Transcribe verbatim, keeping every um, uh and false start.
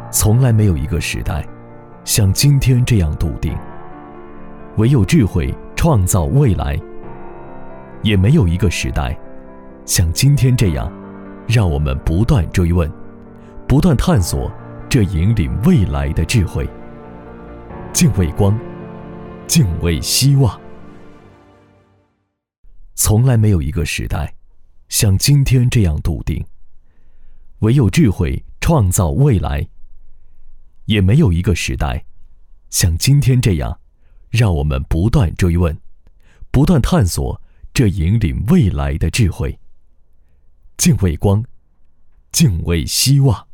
从来没有一个时代像今天这样笃定，唯有智慧创造未来。也没有一个时代像今天这样让我们不断追问，不断探索这引领未来的智慧。敬畏光，敬畏希望。从来没有一个时代像今天这样笃定，唯有智慧创造未来。也没有一个时代像今天这样让我们不断追问，不断探索这引领未来的智慧。敬畏光，敬畏希望。